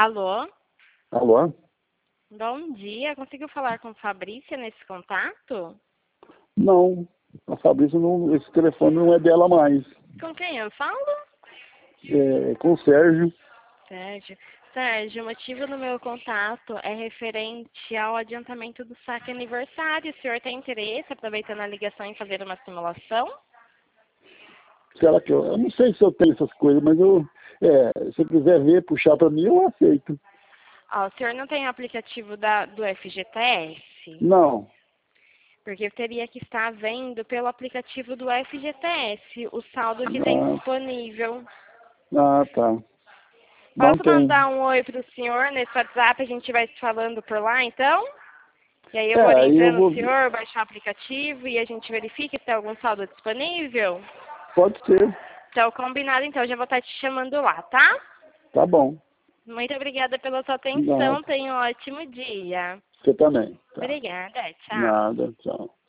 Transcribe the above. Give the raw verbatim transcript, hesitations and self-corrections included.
Alô? Alô? Bom dia. Conseguiu falar com Fabrícia nesse contato? Não, a Fabrícia, não, esse telefone não é dela mais. Com quem eu falo? É com o Sérgio. Sérgio. Sérgio, o motivo do meu contato é referente ao adiantamento do saque aniversário. O senhor tem interesse, aproveitando a ligação, em fazer uma simulação? Será que eu, eu não sei se eu tenho essas coisas, mas eu, é, se eu quiser ver, puxar para mim, eu aceito. Ó, o senhor não tem o aplicativo da, do F G T S? Não. Porque eu teria que estar vendo pelo aplicativo do F G T S o saldo que tem Ah, disponível. ah, tá. Não Posso tem. mandar um oi para o senhor nesse WhatsApp, a gente vai se falando por lá, então? E aí eu É, vou aí eu orientando o vou. senhor, baixar o aplicativo e a gente verifica se tem algum saldo disponível? Pode ser. Então, combinado, então, já vou estar te chamando lá, tá? Tá bom. Muito obrigada pela sua atenção, Nada. tenha um ótimo dia. Você também. Tá. Obrigada, tchau. Nada. Tchau.